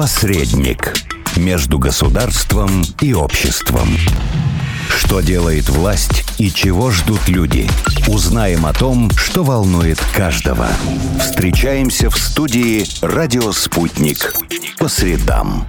Посредник между государством и обществом. Что делает власть и чего ждут люди? Узнаем о том, что волнует каждого. Встречаемся в студии «Радио Спутник» по средам.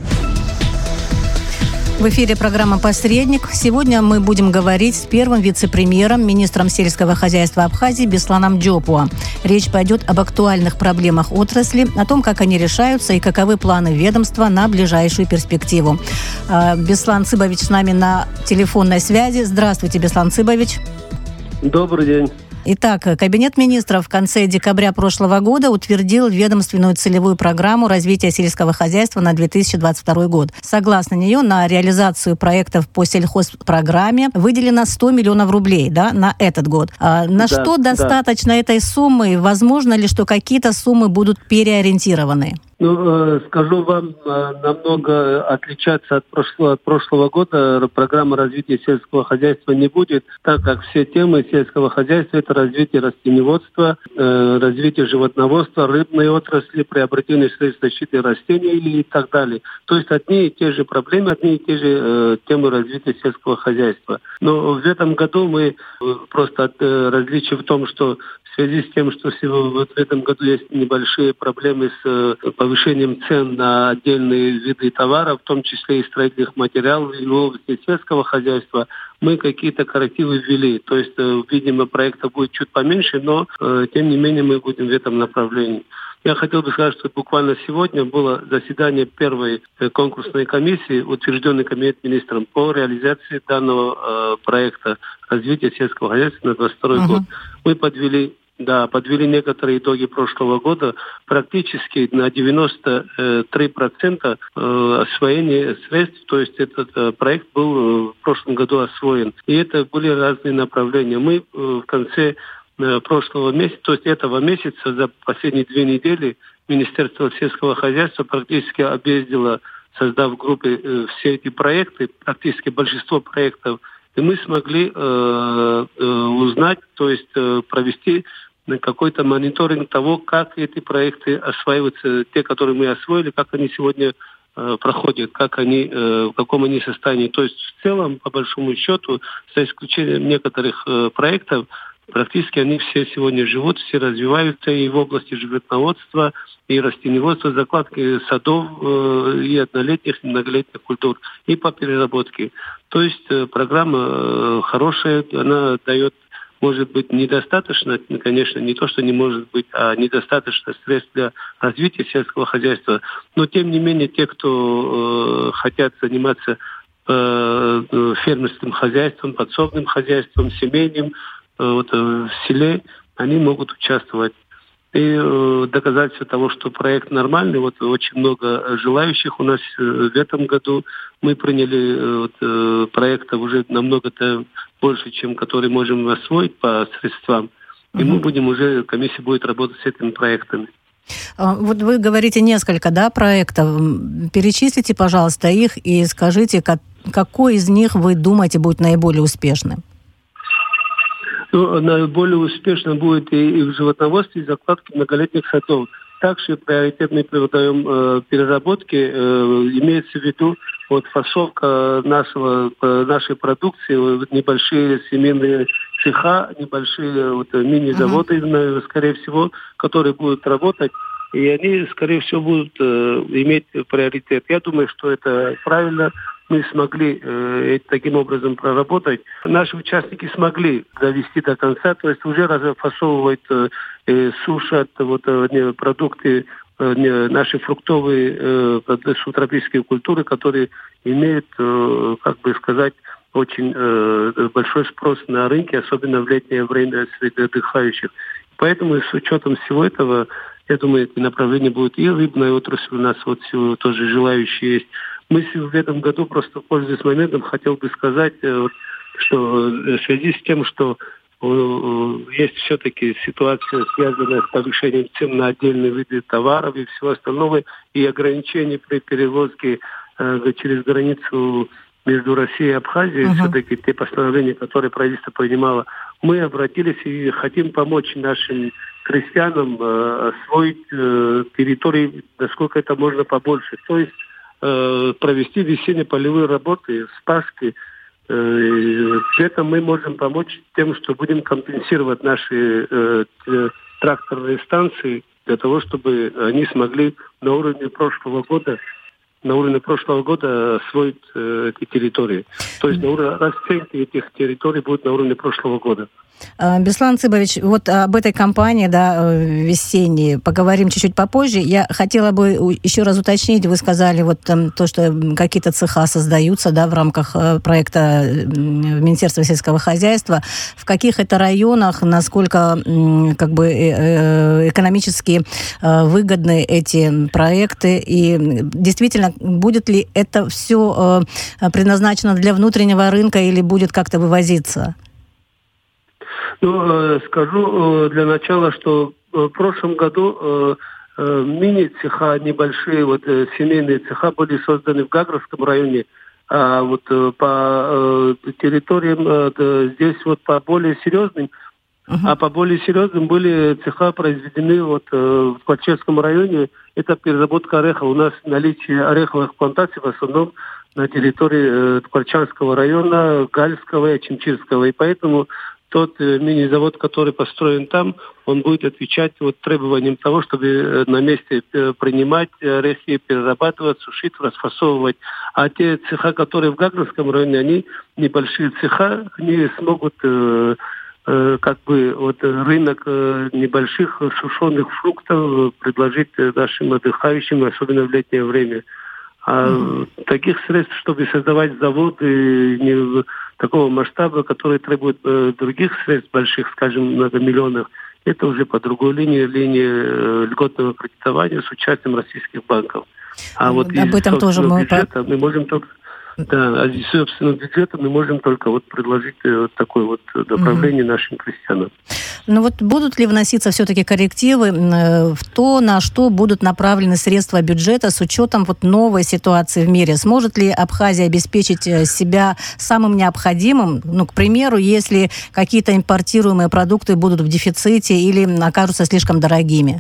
В эфире программа «Посредник». Сегодня мы будем говорить с первым вице-премьером, министром сельского хозяйства Абхазии Бесланом Джопуа. Речь пойдет об актуальных проблемах отрасли, о том, как они решаются и каковы планы ведомства на ближайшую перспективу. Беслан Цыбович с нами на телефонной связи. Здравствуйте, Беслан Цыбович. Добрый день. Итак, Кабинет министров в конце декабря прошлого года утвердил ведомственную целевую программу развития сельского хозяйства на 2022 год. Согласно нее, на реализацию проектов по сельхозпрограмме выделено 100 миллионов рублей, на этот год. Что достаточно этой суммы? Возможно ли, что какие-то суммы будут переориентированы? Скажу вам, намного отличаться от прошлого года программа развития сельского хозяйства не будет, так как все темы сельского хозяйства – это развитие растениеводства, развитие животноводства, рыбной отрасли, приобретение средств защиты растений и так далее. То есть одни и те же проблемы, одни и те же темы развития сельского хозяйства. Но в этом году мы просто различие в том, что в связи с тем, что в этом году есть небольшие проблемы с повышением цен на отдельные виды товаров, в том числе и строительных материалов, и в области сельского хозяйства, мы какие-то коррективы ввели. То есть, видимо, проекта будет чуть поменьше, но, тем не менее, мы будем в этом направлении. Я хотел бы сказать, что буквально сегодня было заседание первой конкурсной комиссии, утвержденной Кабинет министром по реализации данного проекта развития сельского хозяйства на 2022 год. Мы подвели некоторые итоги прошлого года, практически на 93% освоения средств, то есть этот проект был в прошлом году освоен. И это были разные направления. Мы в конце прошлого месяца, то есть этого месяца, за последние 2 недели Министерство сельского хозяйства практически объездило, создав группы, все эти проекты, практически большинство проектов, и мы смогли узнать, то есть провести какой-то мониторинг того, как эти проекты осваиваются, те, которые мы освоили, как они сегодня проходят, в каком они состоянии. То есть в целом, по большому счету, за исключением некоторых проектов, практически они все сегодня живут, все развиваются и в области животноводства, и растениеводства, закладки садов, и однолетних, и многолетних культур, и по переработке. То есть программа хорошая, она дает, может быть, недостаточно, конечно, не то, что не может быть, а недостаточно средств для развития сельского хозяйства. Но, тем не менее, те, кто хотят заниматься фермерским хозяйством, подсобным хозяйством, семейным, в селе, они могут участвовать. И доказательство того, что проект нормальный, очень много желающих у нас в этом году. Мы приняли проектов уже намного-то больше, чем которые можем освоить по средствам. И мы будем уже, комиссия будет работать с этими проектами. Вот вы говорите несколько, проектов. Перечислите, пожалуйста, их и скажите, какой из них вы думаете будет наиболее успешным? Наиболее успешно будет и в животноводстве, и закладке многолетних садов. Также приоритет мы придаем переработке, имеется в виду фасовка нашей продукции, небольшие семейные цеха, небольшие мини-заводы, скорее всего, которые будут работать, и они, скорее всего, будут иметь приоритет. Я думаю, что это правильно. Мы смогли таким образом проработать. Наши участники смогли довести до конца, то есть уже разфасовывают, сушат продукты, наши фруктовые субтропические культуры, которые имеют, очень большой спрос на рынке, особенно в летнее время среди отдыхающих. Поэтому с учетом всего этого, я думаю, это направление будет и рыбная отрасль у нас всего тоже желающие есть. Мы в этом году, просто пользуясь моментом, хотел бы сказать, что в связи с тем, что есть все-таки ситуация, связанная с повышением цен на отдельные виды товаров и всего остального, и ограничений при перевозке через границу между Россией и Абхазией, все-таки те постановления, которые правительство принимало мы обратились и хотим помочь нашим крестьянам освоить территории, насколько это можно побольше. То есть провести весенне-полевые работы, вспашки. Это мы можем помочь тем, что будем компенсировать наши тракторные станции для того, чтобы они смогли на уровне прошлого года освоить эти территории. То есть расценки этих территорий будут на уровне прошлого года. Беслан Цыбович, вот об этой кампании, весенней, поговорим чуть-чуть попозже. Я хотела бы еще раз уточнить, вы сказали вот то, что какие-то цеха создаются, в рамках проекта Министерства сельского хозяйства. В каких это районах, насколько экономически выгодны эти проекты, и действительно, будет ли это все предназначено для внутреннего рынка или будет как-то вывозиться? Скажу для начала, что в прошлом году мини-цеха, небольшие семейные цеха были созданы в Гагровском районе, а по территориям здесь по более серьезным, по более серьезным были цеха произведены в Квачевском районе. Это переработка ореха. У нас наличие ореховых плантаций в основном на территории Ткварчанского района, Гальского и Чемчирского. И поэтому тот мини-завод, который построен там, он будет отвечать требованиям того, чтобы на месте принимать орехи, перерабатывать, сушить, расфасовывать. А те цеха, которые в Гагровском районе, они небольшие цеха, они смогут рынок небольших сушеных фруктов предложить нашим отдыхающим, особенно в летнее время. Таких средств, чтобы создавать заводы такого масштаба, которые требуют других средств больших, скажем, многомиллионных, это уже по другой линии льготного кредитования с участием российских банков. Об этом тоже мы можем только... из собственного бюджета мы можем только предложить такое направление нашим крестьянам. Будут ли вноситься все-таки коррективы в то, на что будут направлены средства бюджета с учетом новой ситуации в мире? Сможет ли Абхазия обеспечить себя самым необходимым? К примеру, если какие-то импортируемые продукты будут в дефиците или окажутся слишком дорогими?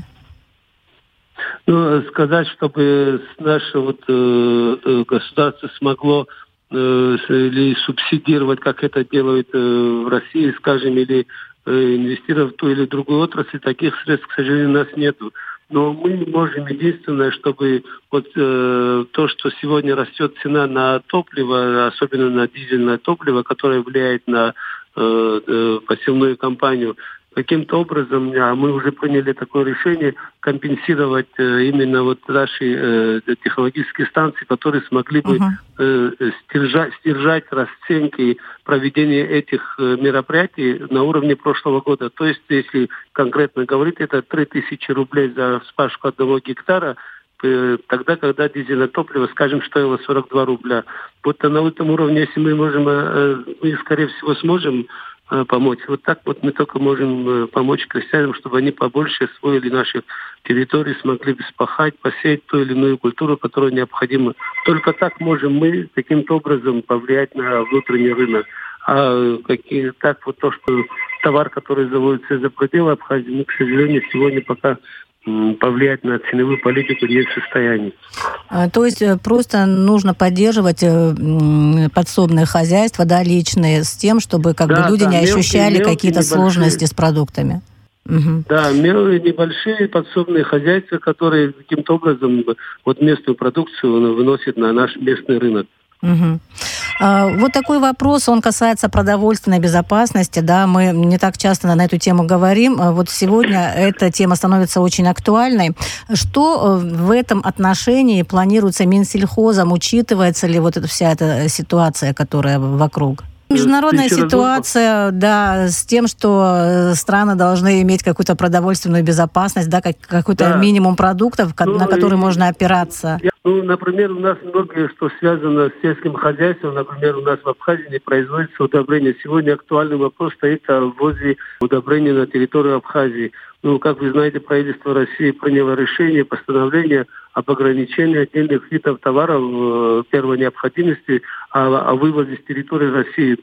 Сказать, чтобы наше государство смогло или субсидировать, как это делают в России, скажем, или инвестировать в ту или другую отрасль, таких средств, к сожалению, у нас нету. Но мы можем единственное, чтобы то, что сегодня растет цена на топливо, особенно на дизельное топливо, которое влияет на посевную кампанию, каким-то образом, мы уже приняли такое решение, компенсировать именно наши технологические станции, которые смогли бы стержать расценки проведения этих мероприятий на уровне прошлого года. То есть, если конкретно говорить, это 3000 рублей за вспашку 1 гектара, тогда, когда дизельное топливо, скажем, стоило 42 рубля. На этом уровне, если мы скорее всего сможем помочь. Так мы только можем помочь крестьянам, чтобы они побольше освоили наши территории, смогли бы спахать, посеять ту или иную культуру, которая необходима. Только так можем мы каким-то образом повлиять на внутренний рынок. То, что товар, который заводится за пределы Абхазии, мы, к сожалению, сегодня пока повлиять на ценовую политику не в состоянии. То есть просто нужно поддерживать подсобные хозяйства, личные, с тем, чтобы люди не ощущали какие-то сложности с продуктами. Да, небольшие подсобные хозяйства, которые каким-то образом местную продукцию выносят на наш местный рынок. Такой вопрос, он касается продовольственной безопасности. Мы не так часто на эту тему говорим. Сегодня эта тема становится очень актуальной. Что в этом отношении планируется Минсельхозом? Учитывается ли вся эта ситуация, которая вокруг? Международная ситуация, с тем, что страны должны иметь какую-то продовольственную безопасность, какой-то минимум продуктов, на который можно опираться. Например, у нас многое, что связано с сельским хозяйством. Например, у нас в Абхазии не производится удобрения. Сегодня актуальный вопрос стоит о ввозе удобрений на территорию Абхазии. Как вы знаете, правительство России приняло решение, постановление об ограничении отдельных видов товаров первой необходимости о вывозе с территории России.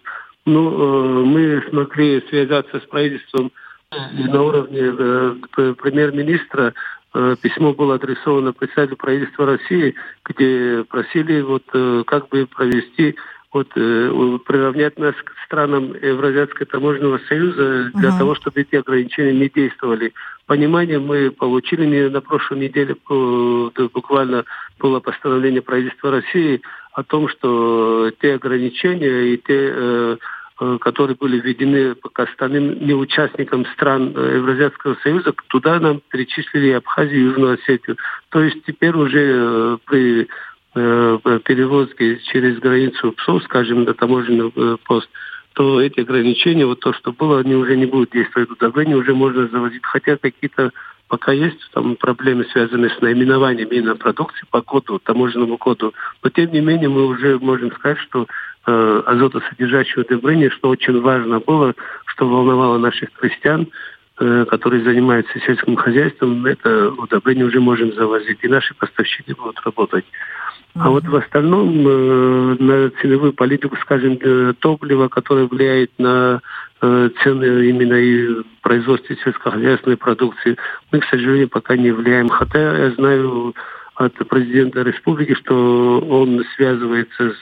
Мы смогли связаться с правительством на уровне премьер-министра. Письмо было адресовано председателю правительства России, где просили как бы провести, приравнять нас к странам Евразийского таможенного союза для того, чтобы эти ограничения не действовали. Понимание мы получили на прошлой неделе, буквально было постановление правительства России о том, что те ограничения и те, которые были введены к остальным неучастникам стран Евразийского союза, туда нам перечислили Абхазию и Южную Осетию. То есть теперь уже при перевозке через границу псов, скажем, на таможенный пост, то эти ограничения, то, что было, они уже не будут действовать. Удобрения уже можно завозить. Хотя какие-то пока есть там проблемы, связанные с наименованием именно продукции по коду, таможенному коду. Но тем не менее мы уже можем сказать, что азотосодержащие удобрения, что очень важно было, что волновало наших крестьян, которые занимаются сельским хозяйством, это удобрения уже можем завозить. И наши поставщики будут работать. А в остальном на ценовую политику, скажем, топлива, которое влияет на цены именно и в производстве сельскохозяйственной продукции, мы, к сожалению, пока не влияем. Хотя я знаю от президента республики, что он связывается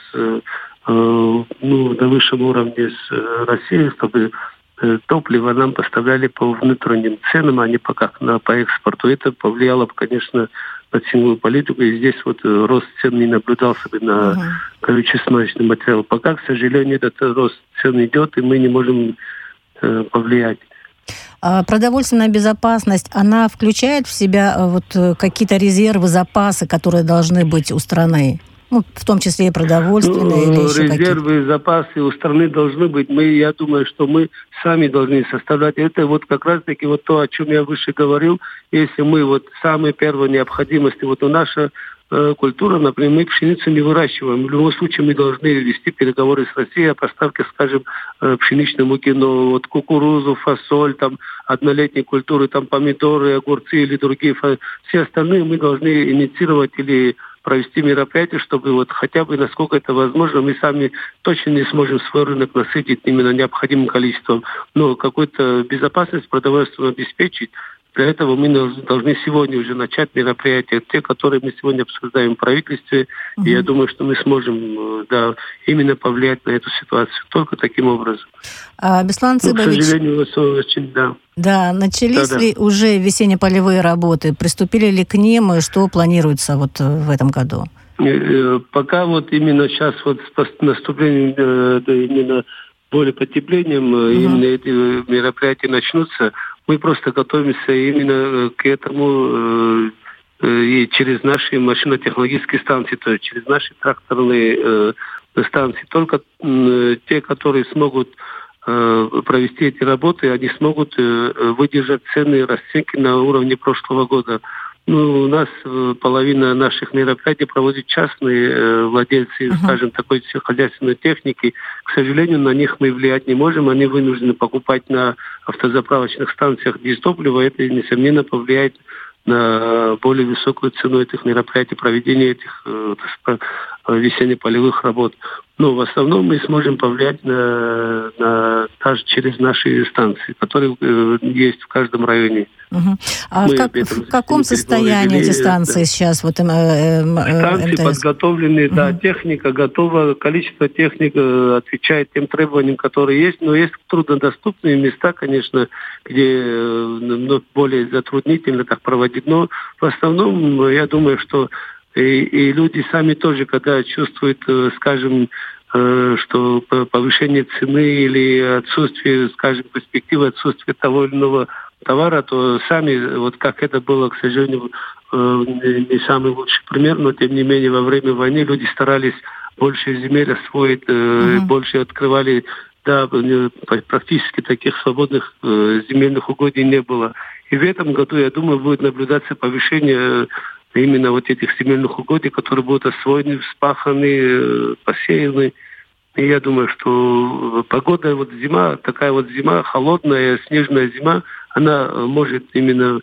на высшем уровне с Россией, чтобы топливо нам поставляли по внутренним ценам, а не пока по экспорту. Это повлияло, конечно, на ценовую политику, и здесь рост цен не наблюдался бы на горюче-смазочный материал. Пока, к сожалению, этот рост цен идет, и мы не можем повлиять. Продовольственная безопасность, она включает в себя какие-то резервы, запасы, которые должны быть у страны? В том числе и продовольственные или еще какие-то? Резервы, запасы у страны должны быть. Я думаю, что мы сами должны составлять. Это как раз-таки то, о чем я выше говорил. Если мы самые первые необходимости, наша культура, например, мы пшеницу не выращиваем. В любом случае мы должны вести переговоры с Россией о поставке, скажем, пшеничной муки, но кукурузу, фасоль, однолетние культуры, помидоры, огурцы или другие, все остальные мы должны инициировать или провести мероприятие, чтобы хотя бы, насколько это возможно, мы сами точно не сможем свой рынок насытить именно необходимым количеством, но какую-то безопасность продовольственную обеспечить. Для этого мы должны сегодня уже начать мероприятия, те, которые мы сегодня обсуждаем в правительстве. И я думаю, что мы сможем именно повлиять на эту ситуацию только таким образом. Беслан Цыбович, к сожалению, очень, начались ли уже весенне-полевые работы? Приступили ли к ним? И что планируется в этом году? Пока именно сейчас с наступлением именно более потеплением, именно эти мероприятия начнутся. Мы просто готовимся именно к этому и через наши машинно-технологические станции, то есть через наши тракторные станции. Только те, которые смогут провести эти работы, они смогут выдержать цены и расценки на уровне прошлого года. У нас половина наших мероприятий проводят частные владельцы, скажем, такой сельскохозяйственной техники. К сожалению, на них мы влиять не можем. Они вынуждены покупать на автозаправочных станциях дизтопливо. Это, несомненно, повлияет на более высокую цену этих мероприятий, проведения этих весенне-полевых работ. Но в основном мы сможем повлиять даже через наши станции, которые есть в каждом районе. В каком состоянии эти станции сейчас? Станции подготовлены, техника готова, количество техник отвечает тем требованиям, которые есть, но есть труднодоступные места, конечно, где более затруднительно так проводить. Но в основном, я думаю, что и люди сами тоже, когда чувствуют, скажем, что повышение цены или отсутствие, скажем, перспективы отсутствия того или иного товара, то сами, как это было, к сожалению, не самый лучший пример, но тем не менее во время войны люди старались больше земель освоить, больше открывали, практически таких свободных земельных угодий не было. И в этом году, я думаю, будет наблюдаться повышение именно этих земельных угодий, которые будут освоены, вспаханы, посеяны. И я думаю, что погода, зима, такая зима, холодная, снежная зима, она может именно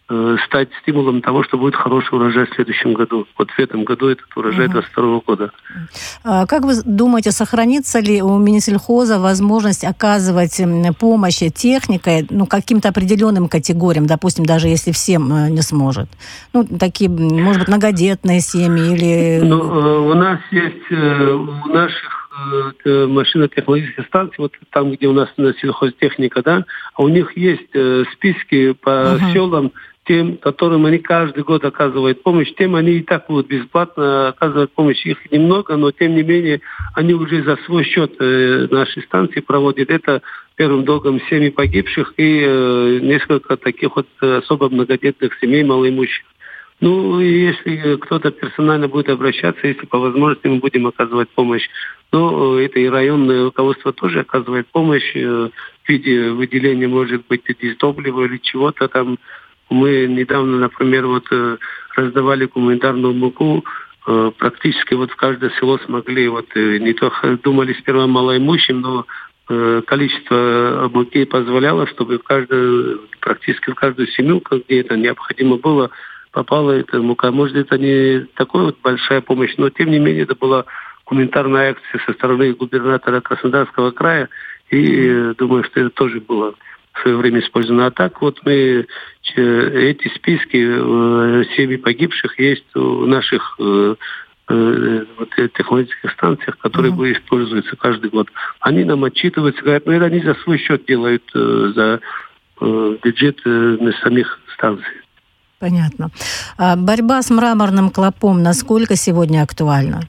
стать стимулом того, что будет хороший урожай в следующем году. Вот в этом году этот урожай 2022 года. Как вы думаете, сохранится ли у Минсельхоза возможность оказывать помощь техникой, каким-то определенным категориям, допустим, даже если всем не сможет? Такие, может быть, многодетные семьи или... У нас есть у наших машинно-технологических станций, вот там, где у нас сельхозтехника, да, а у них есть списки по селам, тем, которым они каждый год оказывают помощь, тем они и так будут бесплатно оказывать помощь. Их немного, но тем не менее они уже за свой счет нашей станции проводят это первым долгом семьи погибших и несколько таких вот особо многодетных семей малоимущих. И если кто-то персонально будет обращаться, если по возможности мы будем оказывать помощь. Это и районное руководство тоже оказывает помощь в виде выделения, может быть, дизтоплива или чего-то там. Мы недавно, например, раздавали гуманитарную муку. Практически в каждое село смогли, не только думали сперва малоимущим, но количество муки позволяло, чтобы практически в каждую семью, где это необходимо было, попала эта мука. Может, это не такая большая помощь, но тем не менее это была гуманитарная акция со стороны губернатора Краснодарского края, и думаю, что это тоже было в свое время использовано. А так мы эти списки семей погибших есть у наших технологических станциях, которые используются каждый год. Они нам отчитываются, говорят, это они за свой счет делают, за бюджет самих станций. Понятно. Борьба с мраморным клопом насколько сегодня актуальна?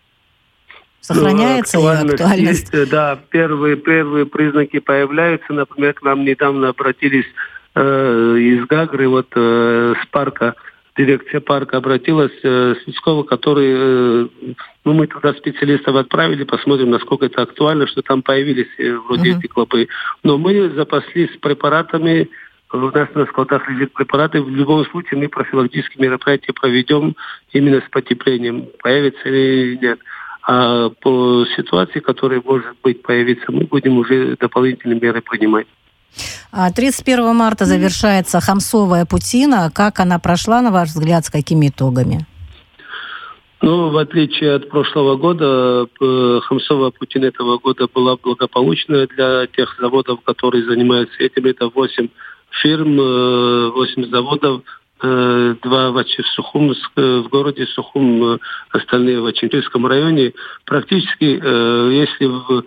Сохраняется ее актуальность? Есть, да, первые признаки появляются. Например, к нам недавно обратились из Гагры, с парка, дирекция парка обратилась с Львова, который, мы туда специалистов отправили, посмотрим, насколько это актуально, что там появились вроде эти клопы. Но мы запаслись препаратами. У нас на складах лежат препараты. В любом случае мы профилактические мероприятия проведем именно с потеплением, появится или нет. А по ситуации, которая может быть появиться, мы будем уже дополнительные меры принимать. 31 марта завершается Хамсовая Путина. Как она прошла, на ваш взгляд, с какими итогами? В отличие от прошлого года, Хамсовая Путина этого года была благополучная для тех заводов, которые занимаются этим. Это 8 фирм, 8 заводов, 2 в городе Сухум, остальные в Ачинском районе. Практически, если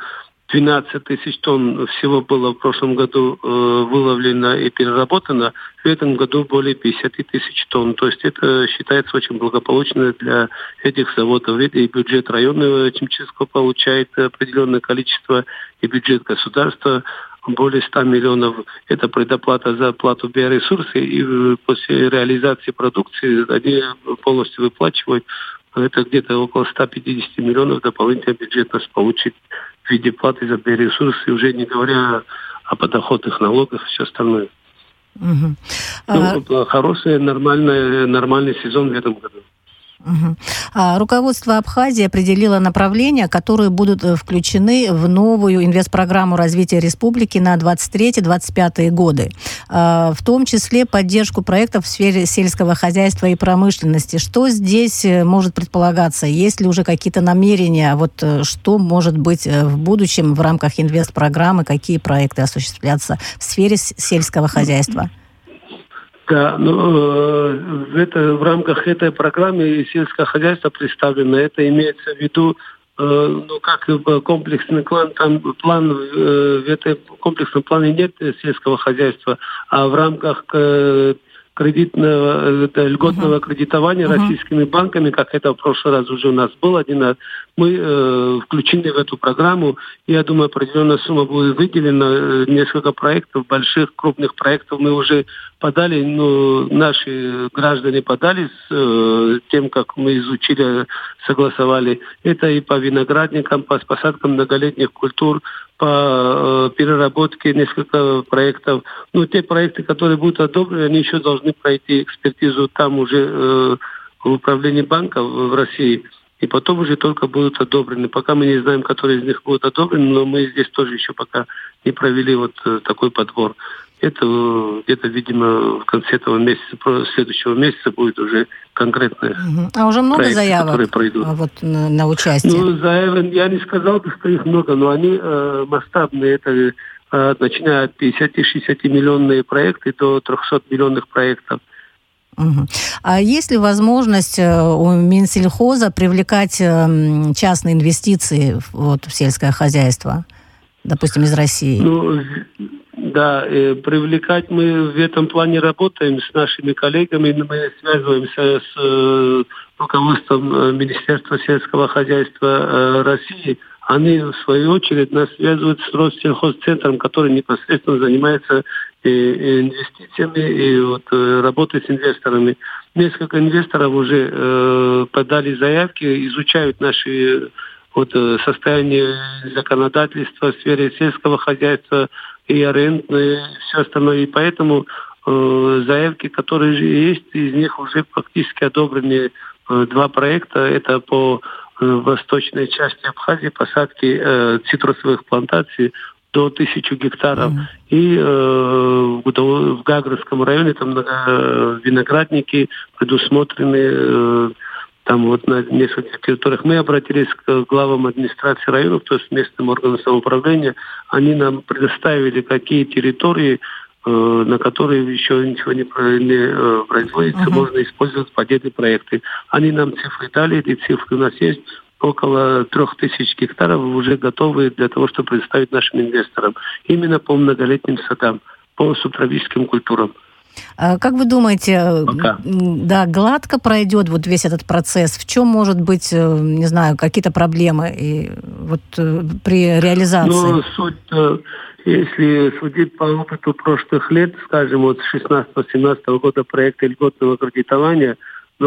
12 тысяч тонн всего было в прошлом году выловлено и переработано, в этом году более 50 тысяч тонн. То есть это считается очень благополучно для этих заводов. И бюджет районного Ачинского получает определенное количество, и бюджет государства более 100 миллионов. Это предоплата за оплату биоресурсов, и после реализации продукции они полностью выплачивают. Это где-то около 150 миллионов дополнительно бюджет нас получит в виде платы за биоресурсы, уже не говоря о подоходных налогах и все остальное. Хороший, нормальный сезон в этом году. Руководство Абхазии определило направления, которые будут включены в новую инвестпрограмму развития республики на 23-25 годы. В том числе поддержку проектов в сфере сельского хозяйства и промышленности. Что здесь может предполагаться? Есть ли уже какие-то намерения? Что может быть в будущем в рамках инвестпрограммы? Какие проекты осуществляться в сфере сельского хозяйства? Да, в рамках этой программы сельское хозяйство представлено. Это имеется в виду, как комплексный план, в этом комплексном плане нет сельского хозяйства, а в рамках льготного кредитования российскими банками, как это в прошлый раз уже у нас был один раз, мы включены в эту программу. Я думаю, определенная сумма будет выделена. Несколько проектов, больших, крупных проектов мы уже подали, наши граждане подали с тем, как мы изучили, согласовали. Это и по виноградникам, по посадкам многолетних культур, по переработке несколько проектов. Те проекты, которые будут одобрены, они еще должны пройти экспертизу там уже в управлении банков в России. И потом уже только будут одобрены. Пока мы не знаем, которые из них будут одобрены, но мы здесь тоже еще пока не провели такой подбор. Это где-то, видимо, в конце этого месяца, следующего месяца будет уже конкретные А уже много проекты, заявок которые пройдут. вот, на участие? Ну, заявок, я не сказал бы, что их много, но они масштабные. Это начиная от 50-60 миллионные проекты до 300 миллионных проектов. А есть ли возможность у Минсельхоза привлекать частные инвестиции вот, в сельское хозяйство, допустим, из России? Ну, да, привлекать мы в этом плане работаем с нашими коллегами, мы связываемся с руководством Министерства сельского хозяйства России. Они, в свою очередь, нас связывают с Россельхозцентром, который непосредственно занимается инвестициями и вот, работой с инвесторами. Несколько инвесторов уже подали заявки, изучают наши состояние законодательства в сфере сельского хозяйства и арендное, и все остальное. И поэтому заявки, которые есть, из них уже практически одобрены 2 проекта. Это по восточной части Абхазии посадки цитрусовых плантаций до 1000 гектаров. И в Гагрском районе там виноградники предусмотрены. Там вот на нескольких территориях мы обратились к главам администрации районов, то есть местным органам самоуправления. Они нам предоставили, какие территории, на которые еще ничего не производится, можно использовать подобные проекты. Они нам цифры дали, эти цифры у нас есть. Около 3000 гектаров уже готовы для того, чтобы предоставить нашим инвесторам. Именно по многолетним садам, по субтропическим культурам. Как вы думаете, Пока. Да, гладко пройдет вот весь этот процесс? В чем может быть, не знаю, какие-то проблемы и вот при реализации? Ну, если судить по опыту прошлых лет, скажем, вот с 16-17 года проекта льготного кредитования,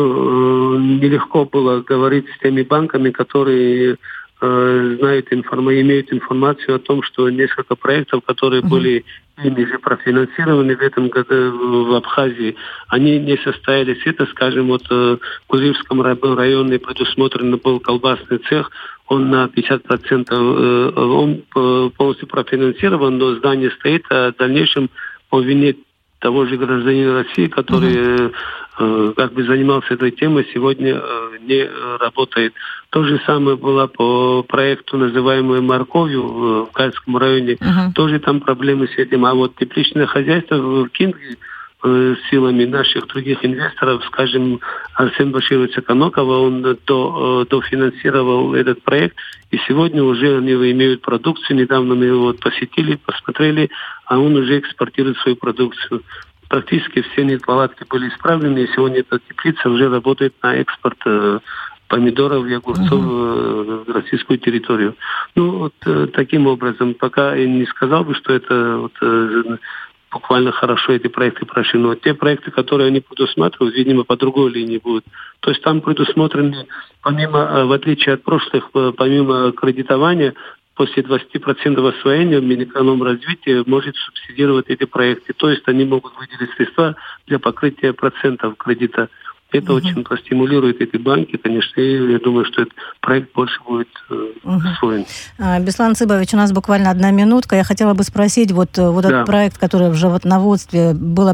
нелегко было говорить с теми банками, которые знают, имеют информацию о том, что несколько проектов, которые были ими же профинансированы в этом году в Абхазии, они не состоялись. Это, скажем, в Кузивском районе предусмотрен был колбасный цех, он на 50%, он полностью профинансирован, но здание стоит, а в дальнейшем по вине того же гражданина России, который занимался этой темой, сегодня не работает. То же самое было по проекту, называемому «Морковью» в Кальском районе. Тоже там проблемы с этим. А вот тепличное хозяйство в Кинге силами наших других инвесторов, скажем, Арсен Башировича Канокова, он дофинансировал этот проект, и сегодня уже они имеют продукцию. Недавно мы его посетили, посмотрели, а он уже экспортирует свою продукцию. Практически все неполадки были исправлены, и сегодня эта теплица уже работает на экспорт помидоров и огурцов в российскую территорию. Таким образом, пока я не сказал бы, что это буквально хорошо эти проекты прошли, но те проекты, которые они предусматривают, видимо, по другой линии будут. То есть там предусмотрены, в отличие от прошлых, помимо кредитования, после 20% освоения Минэкономразвития может субсидировать эти проекты. То есть они могут выделить средства для покрытия процентов кредита. Это очень простимулирует эти банки, конечно, и я думаю, что этот проект больше будет освоен. Беслан Цыбович, у нас буквально 1 минутка. Я хотела бы спросить, этот проект, который в животноводстве было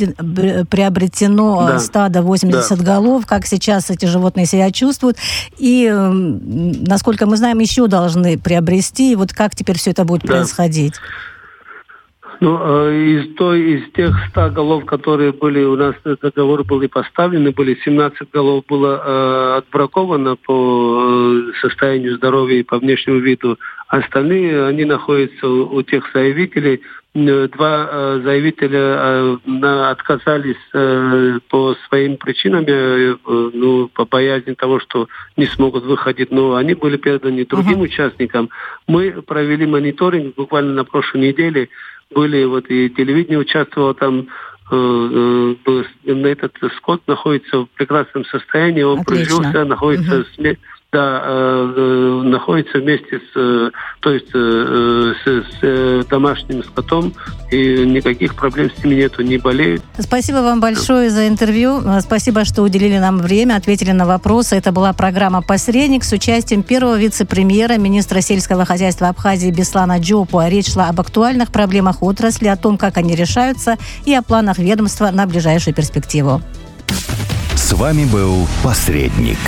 приобретено стадо 80 голов, как сейчас эти животные себя чувствуют, и, насколько мы знаем, еще должны приобрести, и вот как теперь все это будет происходить? Из тех 100 голов, которые были у нас, договор был и поставлены, 17 голов было отбраковано по состоянию здоровья и по внешнему виду. Остальные, они находятся у тех заявителей. 2 заявителя отказались по своим причинам, по боязни того, что не смогут выходить, но они были переданы другим участникам. Мы провели мониторинг буквально на прошлой неделе. И телевидение участвовало там. Этот скот находится в прекрасном состоянии, он прижился, находится находится вместе с домашним скотом, и никаких проблем с ними нету, не болеют. Спасибо вам большое за интервью. Спасибо, что уделили нам время, ответили на вопросы. Это была программа «Посредник» с участием первого вице-премьера, министра сельского хозяйства Абхазии Беслана Джопуа. Речь шла об актуальных проблемах отрасли, о том, как они решаются, и о планах ведомства на ближайшую перспективу. С вами был «Посредник».